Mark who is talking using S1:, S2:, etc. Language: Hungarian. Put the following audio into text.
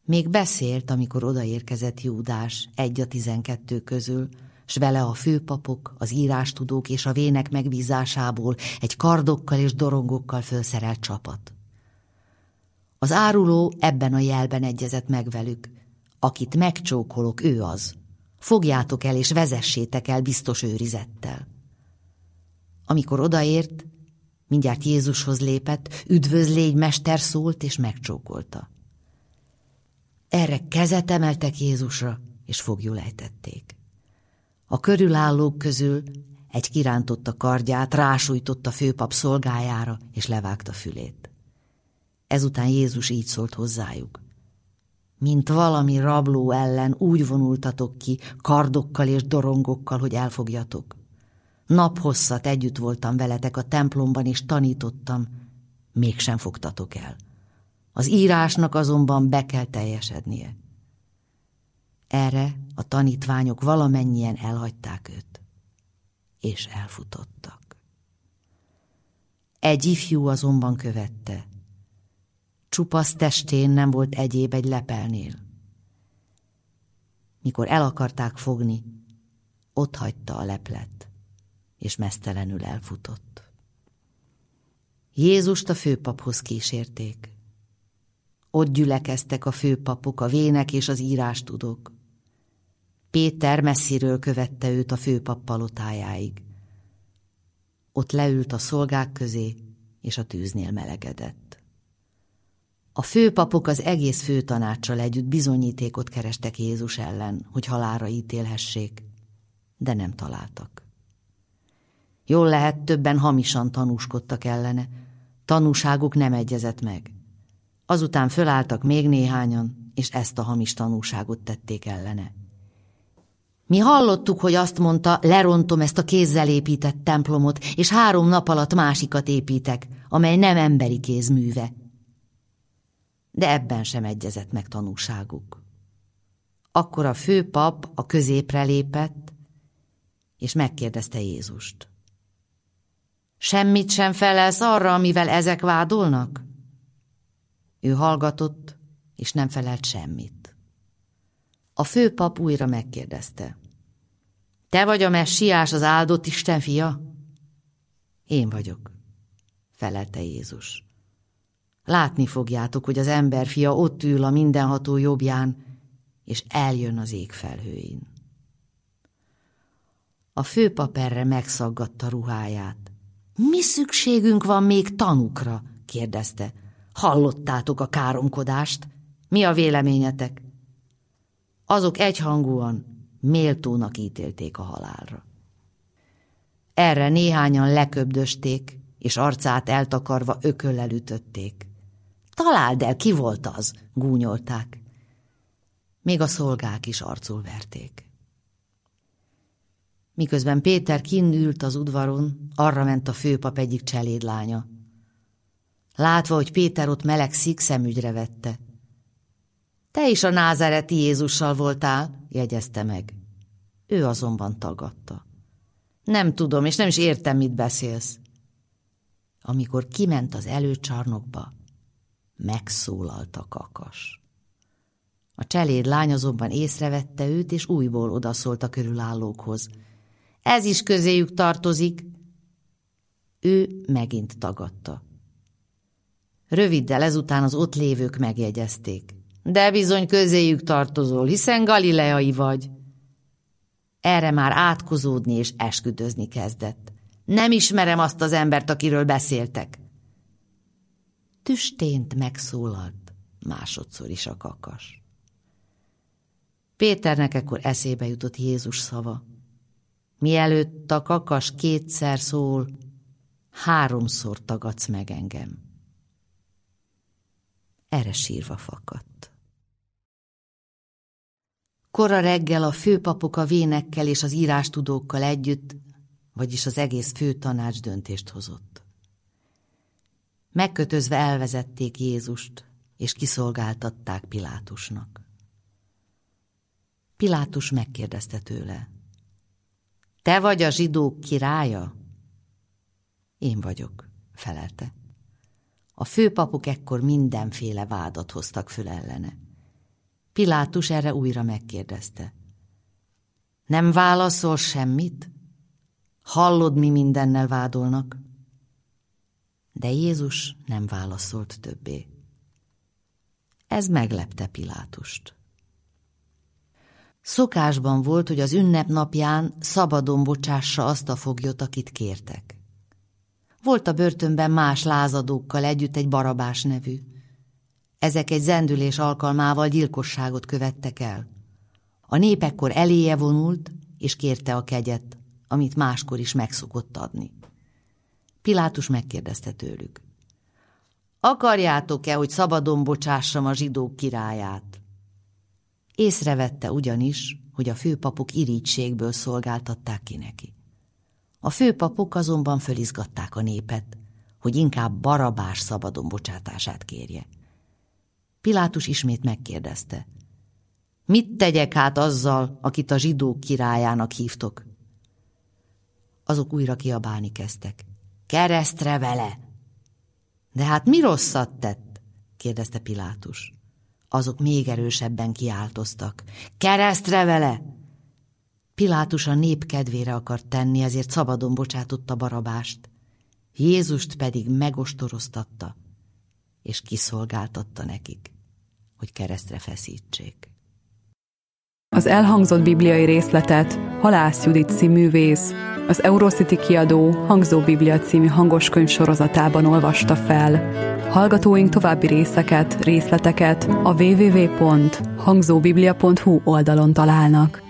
S1: Még beszélt, amikor odaérkezett Júdás, egy a 12 közül, s vele a főpapok, az írástudók és a vének megbízásából egy kardokkal és dorongokkal fölszerelt csapat. Az áruló ebben a jelben egyezett meg velük: akit megcsókolok, ő az. Fogjátok el és vezessétek el biztos őrizettel. Amikor odaért, mindjárt Jézushoz lépett, üdvözlégy, mester, szólt és megcsókolta. Erre kezet emeltek Jézusra, és foglyul ejtették. A körülállók közül egy kirántotta kardját, rásújtott a főpap szolgájára, és levágta fülét. Ezután Jézus így szólt hozzájuk: mint valami rabló ellen úgy vonultatok ki, kardokkal és dorongokkal, hogy elfogjatok. Naphosszat együtt voltam veletek a templomban, és tanítottam, mégsem fogtatok el. Az írásnak azonban be kell teljesednie. Erre a tanítványok valamennyien elhagyták őt, és elfutottak. Egy ifjú azonban követte. Csupasz testén nem volt egyéb egy lepelnél. Mikor el akarták fogni, otthagyta a leplet, és meztelenül elfutott. Jézust a főpaphoz kísérték. Ott gyülekeztek a főpapok, a vének és az írástudók. Péter messziről követte őt a főpap palotájáig. Ott leült a szolgák közé, és a tűznél melegedett. A főpapok az egész főtanáccsal együtt bizonyítékot kerestek Jézus ellen, hogy halálra ítélhessék, de nem találtak. Jól lehet, többen hamisan tanúskodtak ellene, tanúságuk nem egyezett meg. Azután fölálltak még néhányan, és ezt a hamis tanúságot tették ellene. Mi hallottuk, hogy azt mondta, lerontom ezt a kézzel épített templomot, és 3 nap alatt másikat építek, amely nem emberi kéz műve. De ebben sem egyezett meg tanúságuk. Akkor a főpap a középre lépett, és megkérdezte Jézust: semmit sem felelsz arra, amivel ezek vádolnak? Ő hallgatott, és nem felelt semmit. A főpap újra megkérdezte: te vagy a Messiás, az áldott Isten fia? Én vagyok, felelte Jézus. Látni fogjátok, hogy az emberfia ott ül a mindenható jobbján, és eljön az ég felhőin. A főpap erre megszaggatta ruháját. Mi szükségünk van még tanúkra? Kérdezte. Hallottátok a káromkodást? Mi a véleményetek? Azok egyhangúan méltónak ítélték a halálra. Erre néhányan leköbdösték, és arcát eltakarva ököllel ütötték. Találd el, ki volt az? Gúnyolták. Még a szolgák is arcul verték. Miközben Péter kinn ült az udvaron, arra ment a főpap egyik cselédlánya. Látva, hogy Péter ott melegszik, szemügyre vette. Te is a názáreti Jézussal voltál, jegyezte meg. Ő azonban tagadta. Nem tudom, és nem is értem, mit beszélsz. Amikor kiment az előcsarnokba, megszólalt a kakas. A cselédlány azonban észrevette őt, és újból odaszólt a körülállókhoz. Ez is közéjük tartozik. Ő megint tagadta. Röviddel ezután az ott lévők megjegyezték. De bizony közéjük tartozol, hiszen galileai vagy. Erre már átkozódni és esküdözni kezdett. Nem ismerem azt az embert, akiről beszéltek. Tüstént megszólalt másodszor is a kakas. Péternek ekkor eszébe jutott Jézus szava. Mielőtt a kakas 2-szer szól, 3-szor tagadsz meg engem. Erre sírva fakadt. Kora reggel a főpapok a vénekkel és az írástudókkal együtt, vagyis az egész főtanács döntést hozott. Megkötözve elvezették Jézust, és kiszolgáltatták Pilátusnak. Pilátus megkérdezte tőle: te vagy a zsidók királya? Én vagyok, felelte. A főpapok ekkor mindenféle vádat hoztak föl ellene. Pilátus erre újra megkérdezte. Nem válaszol semmit? Hallod, mi mindennel vádolnak? De Jézus nem válaszolt többé. Ez meglepte Pilátust. Szokásban volt, hogy az ünnep napján szabadon bocsássa azt a foglyot, akit kértek. Volt a börtönben más lázadókkal együtt egy Barabás nevű. Ezek egy zendülés alkalmával gyilkosságot követtek el. A nép ekkor eléje vonult, és kérte a kegyet, amit máskor is megszokott adni. Pilátus megkérdezte tőlük. Akarjátok-e, hogy szabadon bocsássam a zsidók királyát? Észrevette ugyanis, hogy a főpapok irítségből szolgáltatták ki neki. A főpapok azonban fölizgatták a népet, hogy inkább Barabás szabadon bocsátását kérje. Pilátus ismét megkérdezte. Mit tegyek hát azzal, akit a zsidók királyának hívtok? Azok újra kiabálni kezdtek. Keresztre vele! De hát mi rosszat tett? Kérdezte Pilátus. Azok még erősebben kiáltoztak. Keresztre vele! Pilátus a nép kedvére akart tenni, ezért szabadon bocsátotta Barabást. Jézust pedig megostoroztatta, és kiszolgáltatta nekik, hogy keresztre feszítsék.
S2: Az elhangzott bibliai részletet Halász Judit színművész az Eurocity kiadó Hangzó Biblia című hangoskönyv sorozatában olvasta fel. Hallgatóink további részleteket a www.hangzóbiblia.hu oldalon találnak.